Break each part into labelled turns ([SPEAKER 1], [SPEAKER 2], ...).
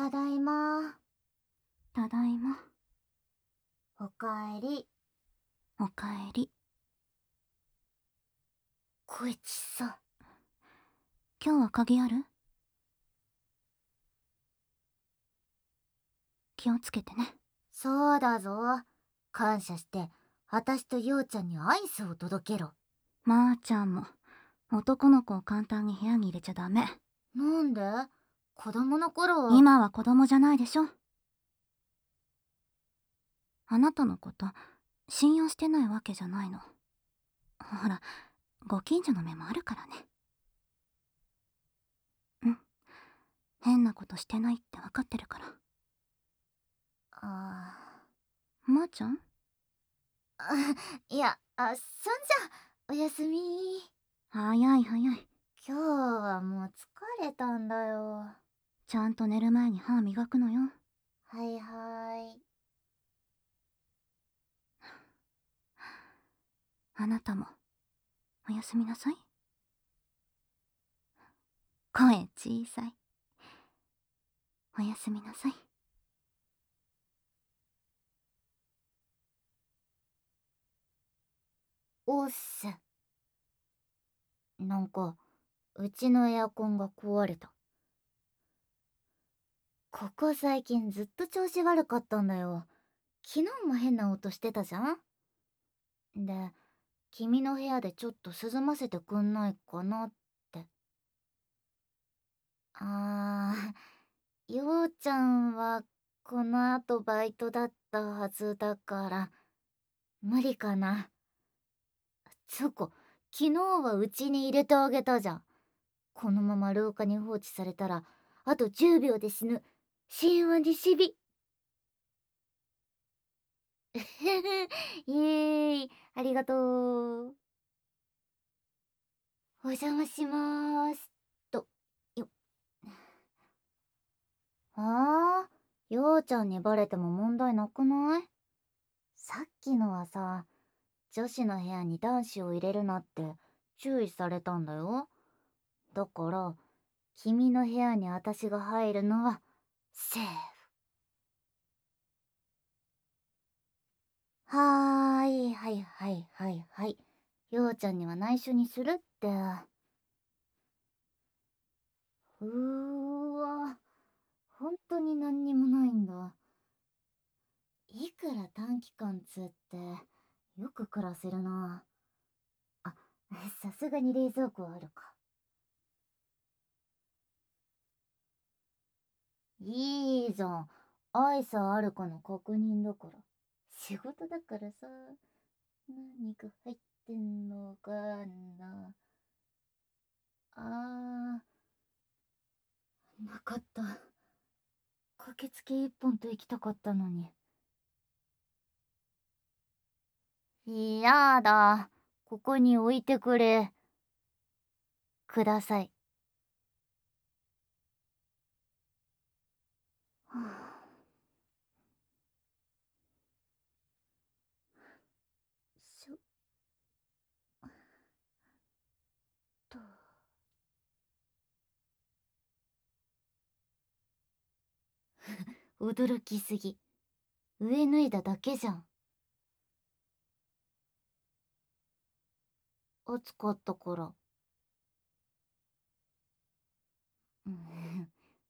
[SPEAKER 1] ただいま。
[SPEAKER 2] ただいま。
[SPEAKER 1] おかえり。
[SPEAKER 2] おかえり。
[SPEAKER 1] こいつさ。
[SPEAKER 2] 今日は鍵ある？気をつけてね。
[SPEAKER 1] そうだぞ。感謝して、私とようちゃんにアイスを届けろ。
[SPEAKER 2] まーちゃんも、男の子を簡単に部屋に入れちゃダメ。
[SPEAKER 1] なんで？子供の頃は。
[SPEAKER 2] 今は子供じゃないでしょ。あなたのこと、信用してないわけじゃないの。ほら、ご近所の目もあるからね。うん。変なことしてないって分かってるから。まーちゃん？
[SPEAKER 1] いや、そんじゃ、おやすみ。
[SPEAKER 2] 早い早い。
[SPEAKER 1] 今日はもう疲れたんだよ。
[SPEAKER 2] ちゃんと寝る前に歯磨くのよ。
[SPEAKER 1] はいはい。
[SPEAKER 2] あなたも、おやすみなさい。声小さい。おやすみなさい。
[SPEAKER 1] おっす。なんか、うちのエアコンが壊れた。ここ最近ずっと調子悪かったんだよ。昨日も変な音してたじゃん。で、君の部屋でちょっと涼ませてくんないかなって。ようちゃんはこの後バイトだったはずだから、無理かな。つうか、昨日はうちに入れてあげたじゃん。このまま廊下に放置されたら、あと10秒で死ぬ。神話にしび。イエーイ、ありがとう。お邪魔しまーす。と、よ。ようちゃんにバレても問題なくない？さっきのはさ、女子の部屋に男子を入れるなって注意されたんだよ。だから、君の部屋に私が入るのは、セーフ。はい。ようちゃんには内緒にするって。わ、本当に何にもないんだ。いくら短期間つってよく暮らせるな。あ、さすがに冷蔵庫あるか。いいじゃん。アイスあるかの確認だから。仕事だからさ。何が入ってんのかな。なかった。駆けつけ一本と行きたかったのに。やだ。ここに置いてくれ。ください。はあ、しょっと。驚きすぎ。上脱いだだけじゃん。暑かったから。うん、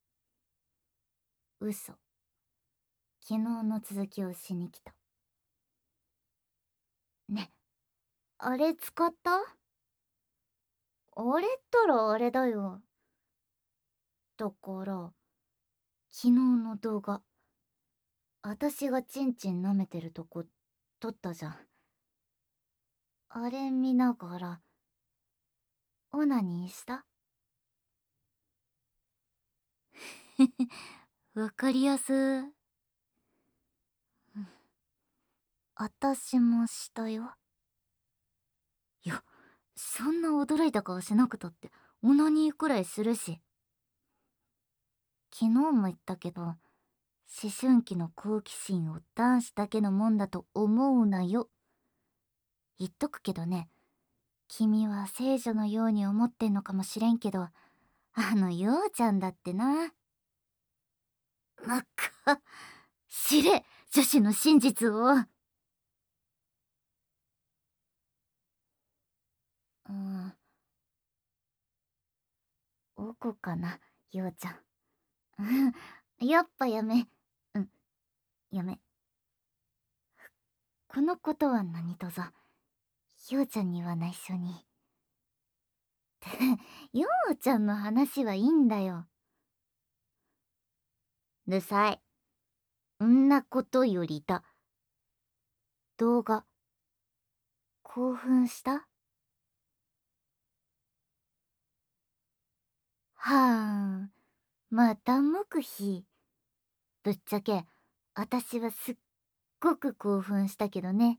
[SPEAKER 1] 嘘。昨日の続きをしに来た。ね、あれ使った？あれったらあれだよ。だから、昨日の動画、私がチンチン舐めてるとこ撮ったじゃん。あれ見ながら、オナニーした？わかりやす。あたしもしたよ。いや、そんな驚いた顔しなくたってオナニーくらいするし。昨日も言ったけど、思春期の好奇心を男子だけのもんだと思うなよ。言っとくけどね、君は聖女のように思ってんのかもしれんけど、ようちゃんだってな。 なんか、知れ、女子の真実を。うん、おこかな、ようちゃん。うん、やっぱやめ。うん、やめ。このことは何とぞ、ようちゃんには内緒に。ようちゃんの話はいいんだよ。うさい。んなことよりだ。動画、興奮した？はあ、また黙秘。ぶっちゃけ、あたしはすっごく興奮したけどね。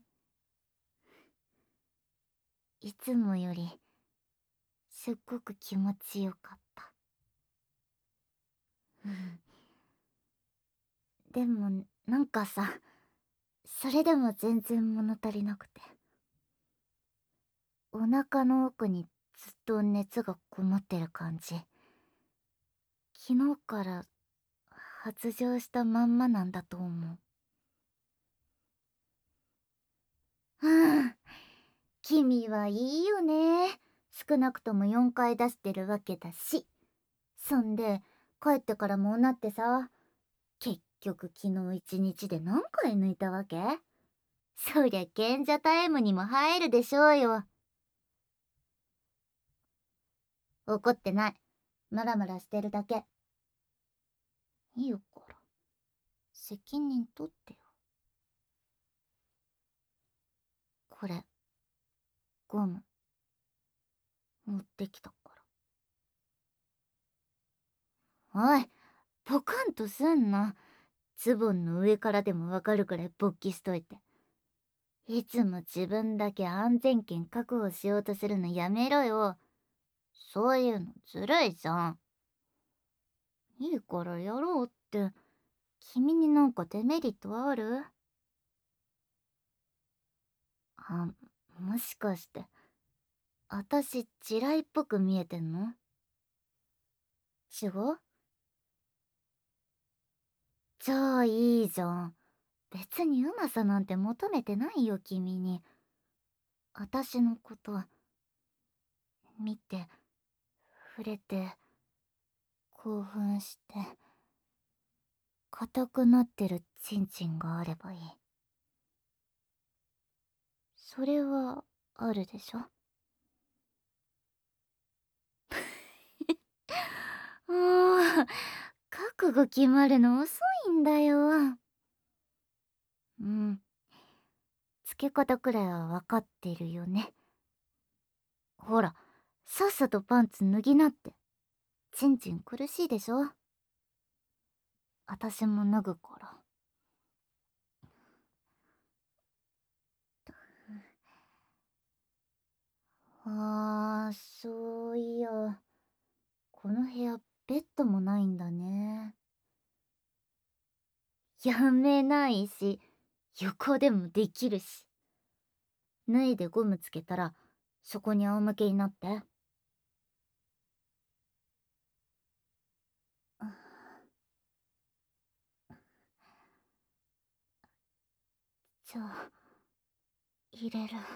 [SPEAKER 1] いつもより、すっごく気持ちよかった。うん、でも、なんかさ、それでも全然物足りなくて。お腹の奥にずっと熱がこもってる感じ。昨日から発情したまんまなんだと思う。うん。君はいいよね。少なくとも4回出してるわけだし。そんで、帰ってからもうなってさ、結局昨日一日で何回抜いたわけ？そりゃ賢者タイムにも入るでしょうよ。怒ってない。ムラムラしてるだけ。いいよから。責任取ってよ。これ、ゴム、持ってきたから。おい、ポカンとすんな。ズボンの上からでもわかるくらい勃起しといて。いつも自分だけ安全圏確保しようとするのやめろよ。そういうのずるいじゃん。いいからやろうって。君になんかデメリットある？あ、もしかして、あたし地雷っぽく見えてんの？違う？じゃあいいじゃん。別にうまさなんて求めてないよ、君に。あたしのこと、見て、触れて、興奮して、硬くなってるチンチンがあればいい。それは、あるでしょ？もう、覚悟決まるの遅いんだよ。うん。つけ方くらいはわかってるよね。ほら、さっさとパンツ脱ぎなって。ちんちん苦しいでしょ？あたしも脱ぐから。あー、そういや。この部屋、ベッドもないんだね。やめないし、横でもできるし。脱いでゴムつけたら、そこに仰向けになって。じゃあ、入れる。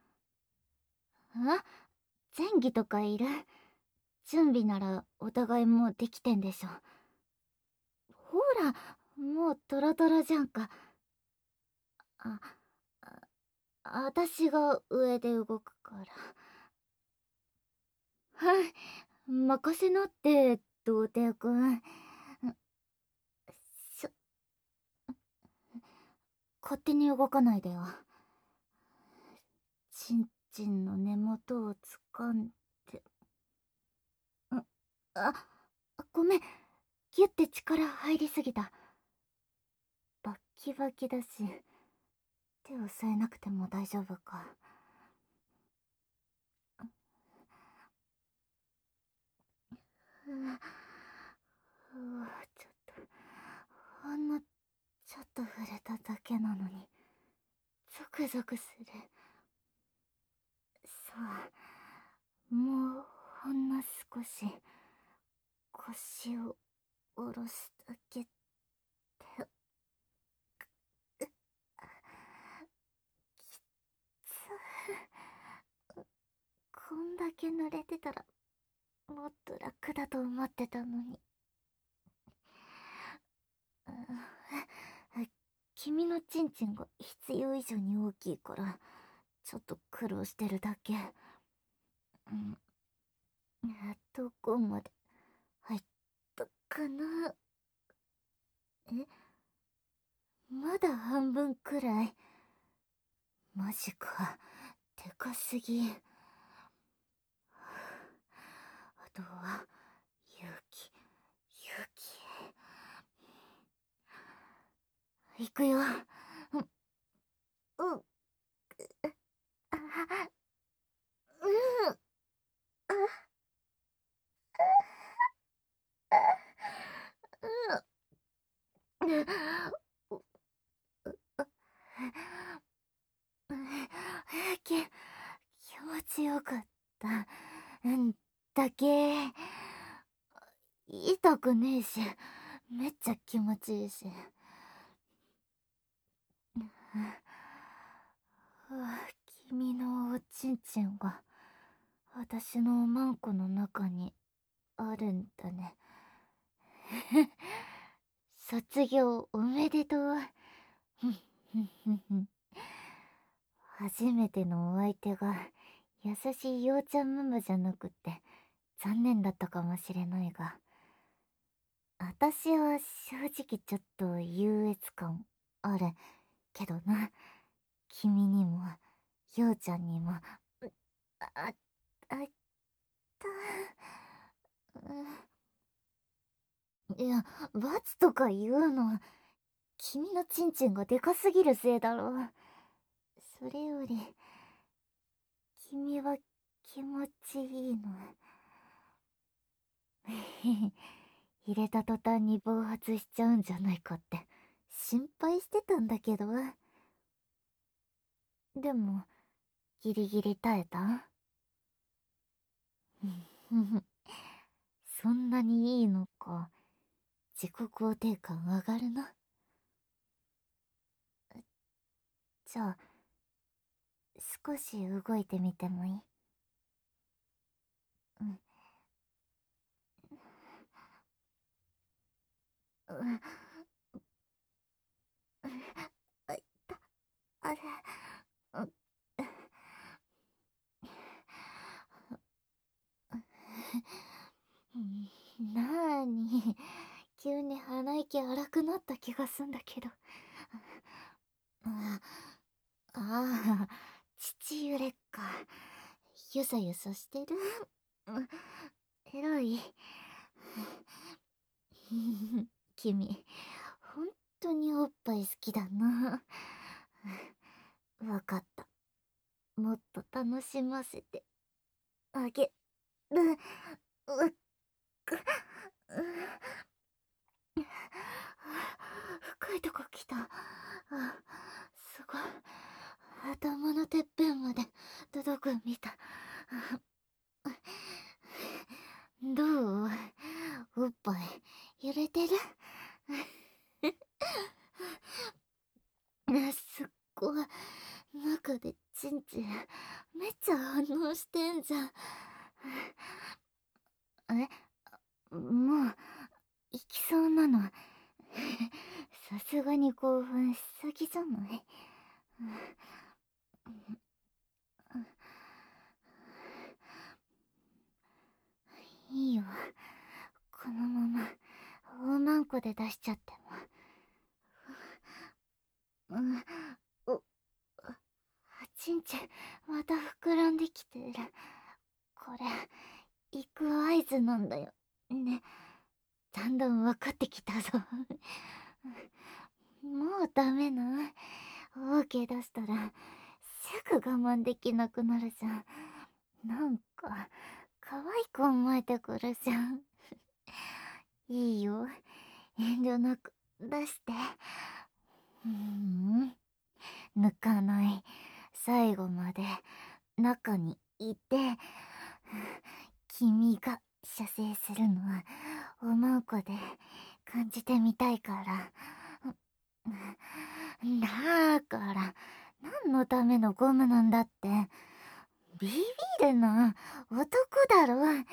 [SPEAKER 1] あ、前儀とかいる？準備ならお互いもうできてんでしょ。ほら、もうトロトロじゃんか。あ、私が上で動くから。はい、任せなって、童貞くん。しょ、勝手に動かないでよ。ちんちんの根元を掴んで。あ、ごめん。ギュって力入りすぎた。バッキバキだし、手を添えなくても大丈夫か。ちょっと、ほんのちょっと触れただけなのに、ゾクゾクする。そう、もうほんの少し、腰を下ろすだけ。 け濡れてたらもっと楽だと思ってたのに。君のチンチンが必要以上に大きいからちょっと苦労してるだけ。うん、どこまで入ったかな。まだ半分くらい。マジか、でかすぎ。あとは勇気、勇気。行くよ。うん、うん、あ、うん、うん、気持ちよかった。んだけ、痛くねえし、めっちゃ気持ちいいし。君のおちんちんが私のおまんこの中にあるんだね。卒業おめでとう。初めてのお相手が優しいようちゃんママじゃなくて残念だったかもしれないが、私は正直ちょっと優越感あるけどな。君にもようちゃんにも。あ、あった。いや、罰とか言うの、君のチンチンがでかすぎるせいだろ。それより、君は気持ちいいの。入れた途端に暴発しちゃうんじゃないかって心配してたんだけど。でも、ギリギリ耐えた。そんなにいいのか。自己肯定感上がるな。じゃあ、少し動いてみてもいい？うん。うん。あいた、あれ、うん。なーに、急に鼻息荒くなった気がすんだけど。ああ、父揺れか。ゆさゆさしてる。えらい。君、本当におっぱい好きだな。わかった。もっと楽しませてあげる。うっく。深いとこ来た。すごい。頭のてっぺんまで届くみたい。どう？おっぱい揺れてる？すっごい。中でチンチンめっちゃ反応してんじゃん。もう行きそうなの。さすがに興奮しすぎじゃない？いいよ。このまま大まんこで出しちゃっても。お、ちんちんまた膨らんできてる。これ行く合図なんだよね。だんだん分かってきたぞ。もうダメな。大きい出したらすぐ我慢できなくなるじゃん。なんか可愛く思えてくるじゃん。いいよ、遠慮なく出して。抜かない。最後まで中にいて、君が射精するのはおまんこで感じてみたいから。だから何のためのゴムなんだって。 ビビるな。男だろ。ね、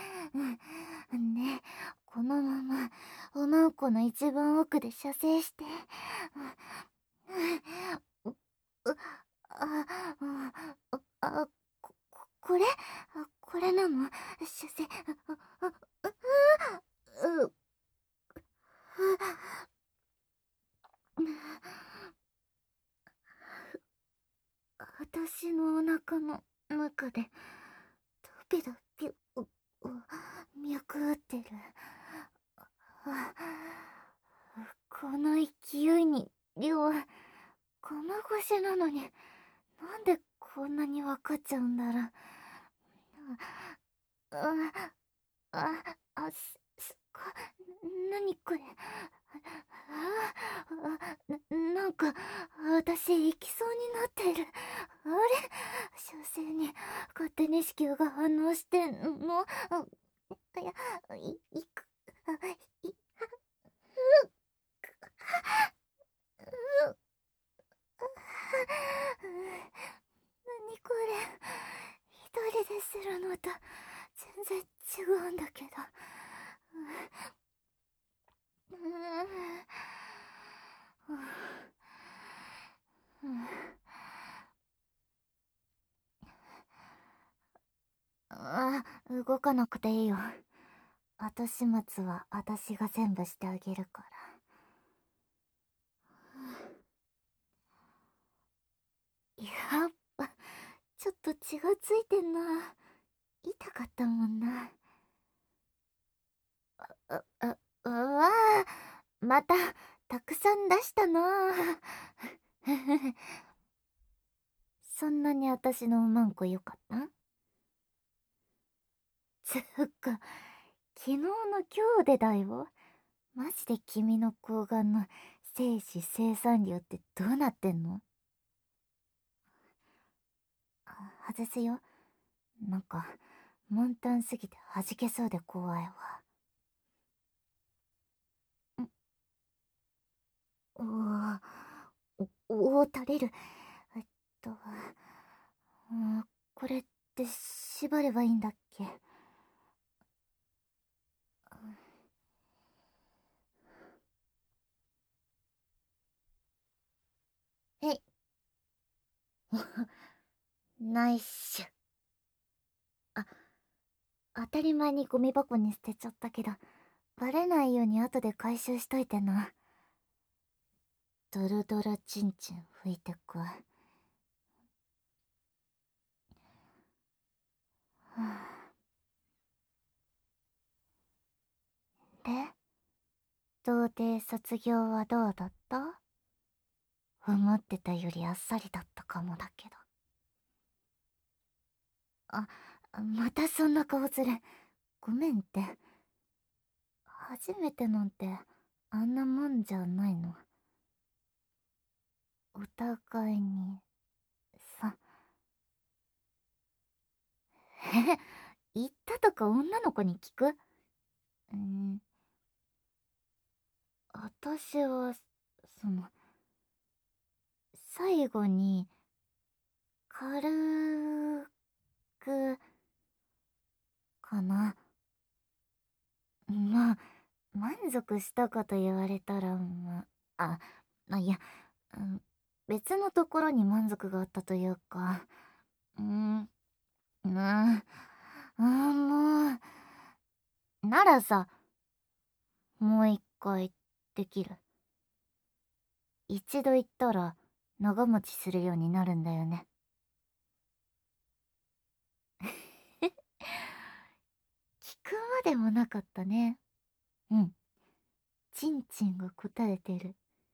[SPEAKER 1] このままおまんこの一番奥で射精して。う、う、あ、あ、これこれなの射精。う、私のお腹の中でドビドビ脈打ってる。この勢いに量はこの腰なのになんでこんなに分かっちゃうんだろう。あ、あ、あ、何これ。なんか私行きそうになってる。あれ、小生に勝手に子宮が反応してんの。いや、いく、い、何これ。一人でするのと全然違うんだけど。動かなくていいよ。後始末は私が全部してあげるから。やっぱちょっと血がついてんな。痛かったもんな。うわまたたくさん出したな。そんなに私のうまんこよかった？つうか昨日の今日でだよ。マジで君の睾丸の精子生産量ってどうなってんの？外すよ。なんかモンタンすぎて弾けそうで怖いわ。おー垂れる。えっと、うん、これって縛ればいいんだっけ？えい。ナイス。あ、当たり前にゴミ箱に捨てちゃったけど、バレないように後で回収しといてな。ドロドロチンチン拭いてく。はあ、で、童貞卒業はどうだった？思ってたよりあっさりだったかもだけど。あ、またそんな顔する。ごめんって。初めてなんてあんなもんじゃないの。お互いにさ。え、言ったとか女の子に聞く？うん、私はその最後に軽くかな。まあ満足したかと言われたらいや、うん、別のところに満足があったというか、うん、もうならさ、もう一回できる？一度言ったら長持ちするようになるんだよね。聞くまでもなかったね。うん、ちんちんが答えてる。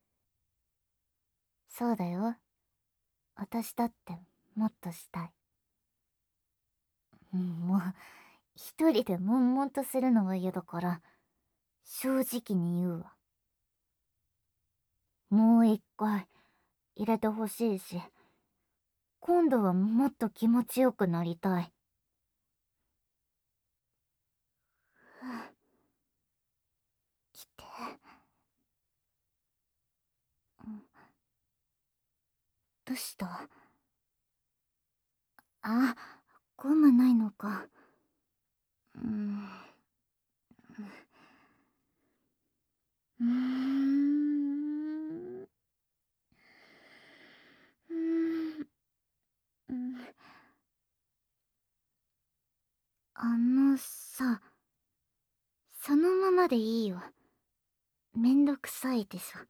[SPEAKER 1] そうだよ。私だってもっとしたい。もう一人で悶々とするのは嫌だから正直に言うわ。もう一回入れてほしいし、今度はもっと気持ちよくなりたい。来て。どうした？あ、 ゴムないのか。うーん。うーん。うーん。うん。さ、そのままでいいよ。めんどくさいでしょ。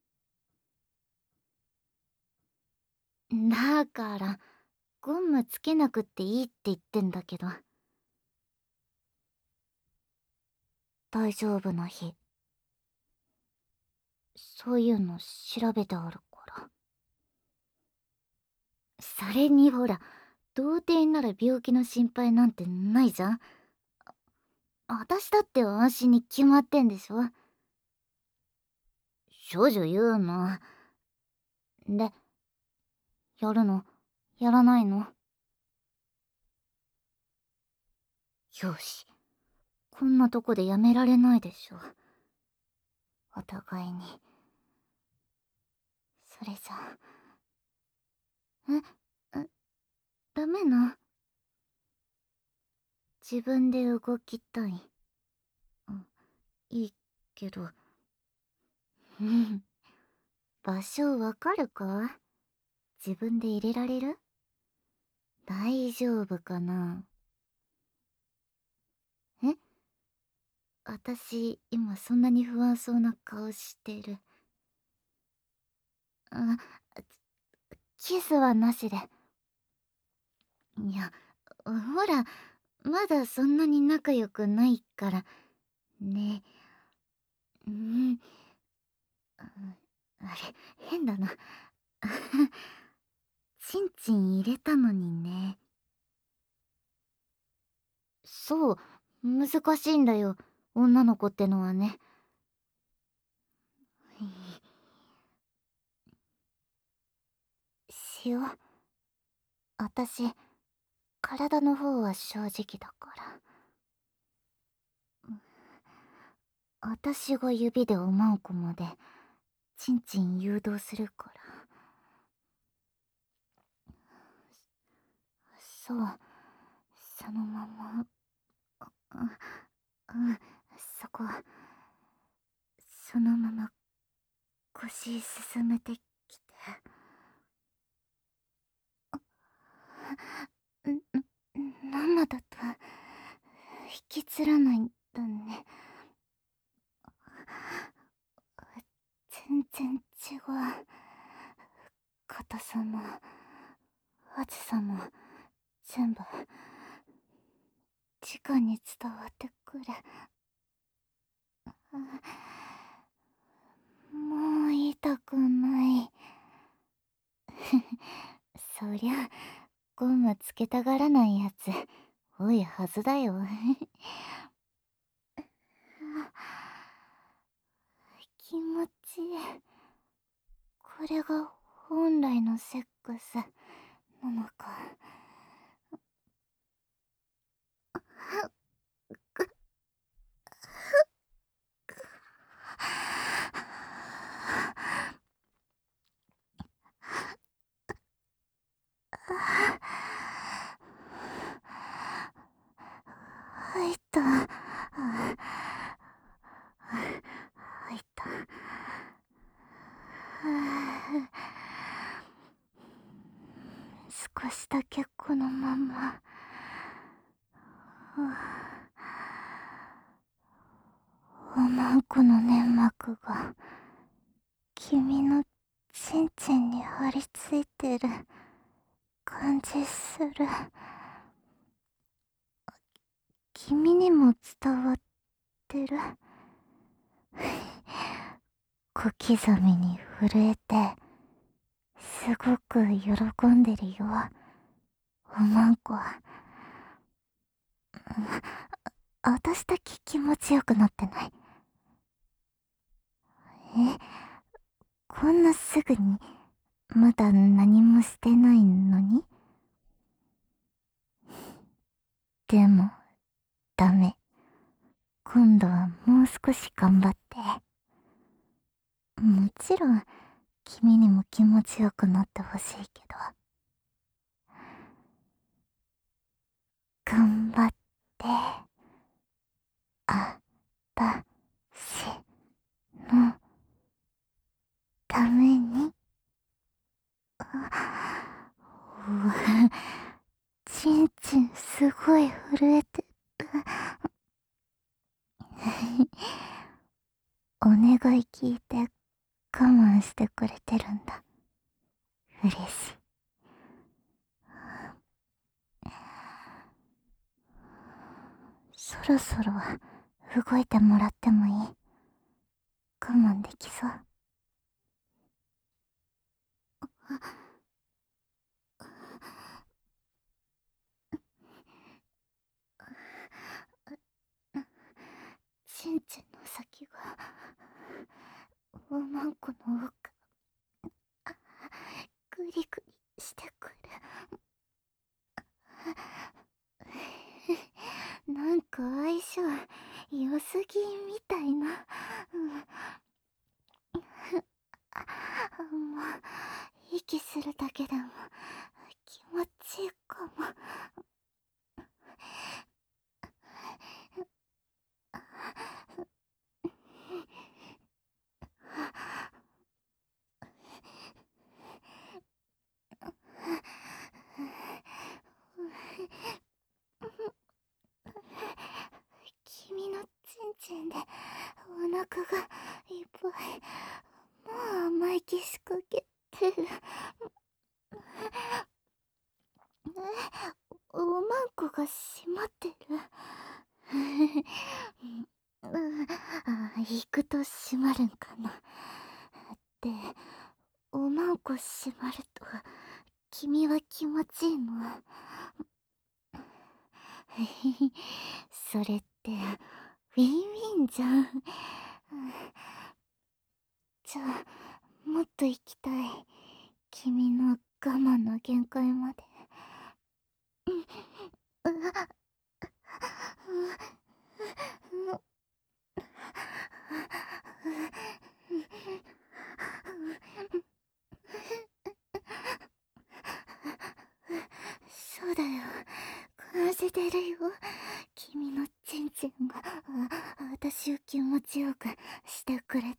[SPEAKER 1] だから、ゴムつけなくっていいって言ってんだけど。大丈夫な日。そういうの調べてあるから。それにほら、童貞なら病気の心配なんてないじゃん。私だって安心に決まってんでしょ。少女言うの。で、やるのやらないの？よし。こんなとこでやめられないでしょ。お互いに。それじゃ。ダメな。自分で動きたい。いいけど。うん。場所わかるか？自分で入れられる？大丈夫かな？え？私、今そんなに不安そうな顔してる。あ、キスはなしで。いや、ほら、まだそんなに仲良くないから。ね。うん。あれ、変だな。チンチン入れたのにね。そう、難しいんだよ。女の子ってのはね。しよう。私、体の方は正直だから。私が指でおまんこまで、チンチン誘導するから。そう、そのまま、うん、そこ、そのまま腰進めてきて。生だと引きつらないんだね。全然違う。硬さも厚さも全部直に伝わってくる。もう痛くない。そりゃゴムつけたがらないやつ多いはずだよ。気持ちいい。これが本来のセックスなのか。入った。入った。少しだけこのまま。おまんこの粘膜が君のちんちんに張り付いてる感じする。君にも伝わってる。小刻みに震えてすごく喜んでるよ、おまんこ。私だけ気持ちよくなってない？え、こんなすぐにまだ何もしてないのに？でもダメ。今度はもう少し頑張って。もちろん君にも気持ちよくなってほしいけど。 私のために。うわ、ちんちんすごい震えてる。お願い聞いて我慢してくれてるんだ。嬉しい。そろそろ動いてもらってもいい？我慢できそう？ちんちんの先がおまんこの奥グリグリしてくる。なんか相性良すぎみたいな。もう息するだけでも気持ちいいかも。君のちんちんでお腹がいっぱい。もう甘いキスかけてる。おまんこが閉まってる。行くと閉まるんかな。で、おまんこ閉まると君は気持ちいいの？それってウィンウィンじゃん。じゃあもっと行きたい。君の我慢の限界まで。そうだよ、感じてるよ。君のちんちんが私を気持ちよくしてくれてる。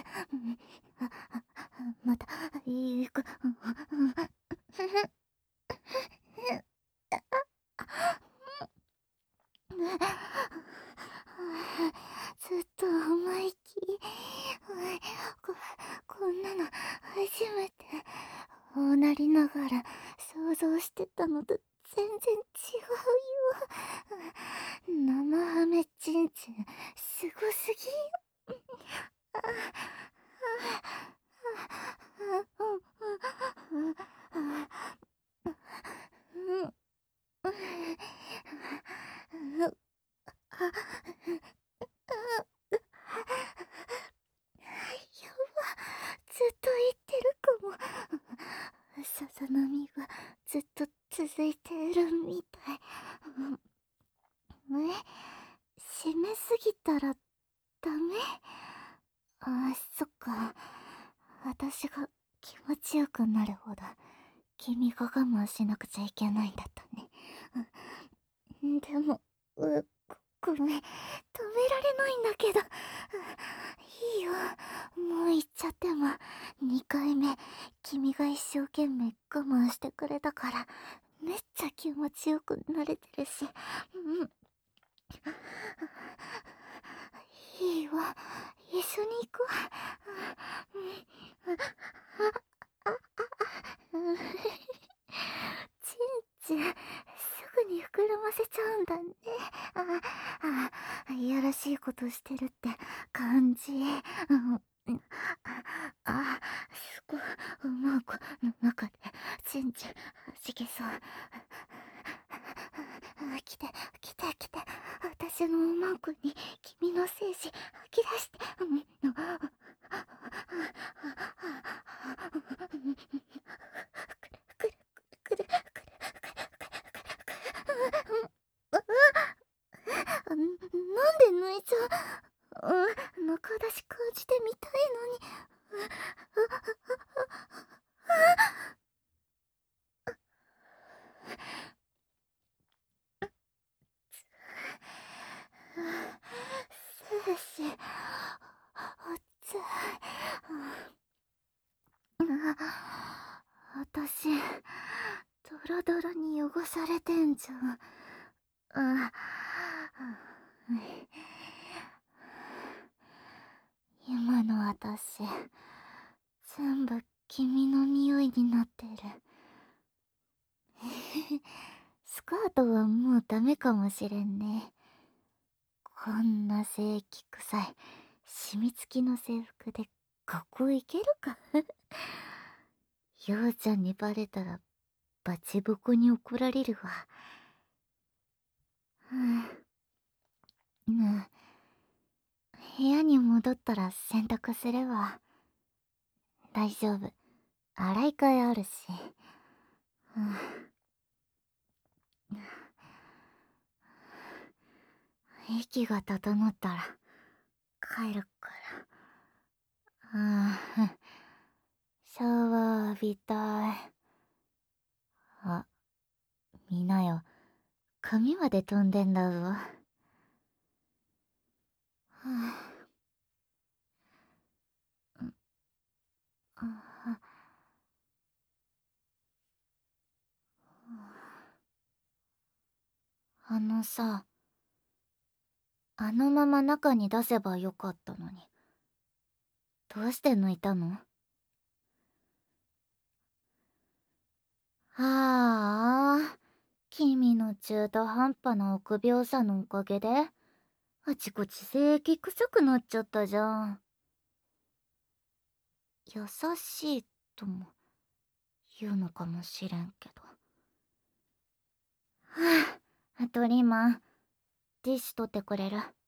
[SPEAKER 1] また行く。ずっと思いきりここんなの初めて。おなりながら想像してたのと全然違うよ。生ハメちんちんすごすぎ。やば、ずっと言ってるかも。さざ波がずっと続いてるみたい。締めすぎたらダメ？そっか。私が気持ちよくなるほど君が我慢しなくちゃいけないんだったね。でもごめん、止められないんだけど。いいよ、もう行っちゃっても。2回目君が一生懸命我慢してくれたからめっちゃ気持ちよくなれてるし。いいわ、一緒に行こう。ちんちんすぐに膨らませちゃうんだね。いやらしいことしてるって感じ。すごい、うまくの中でちんちん弾けそう。来て来て来て、私のうまくに君の精子吐き出して。くるくるくるくるなんで抜いちゃう？中出し感じてみたいのに。 し、あっつい。私、ドロドロに汚されてんじゃん。今の私、全部君の匂いになってる。スカートはもうダメかもしれんね。こんな正規臭い、染み付きの制服で学校行けるか。ようちゃんにバレたらバチボコに怒られるわ。部屋に戻ったら洗濯するわ。大丈夫。洗い替えあるし。息が整ったら帰るから。シャワー浴びたい。あ、見なよ。髪まで飛んでんだぞ。あのさ、あのまま中に出せばよかったのに。どうして抜いたの？ああ、君の中途半端な臆病さのおかげで、あちこち正規臭くなっちゃったじゃん。優しいとも言うのかもしれんけど。はあ、トリマン、ティッシュ取ってくれる？